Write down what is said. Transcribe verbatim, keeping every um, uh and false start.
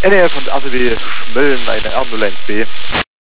N R von A T W Schmölln, eine R null eins B.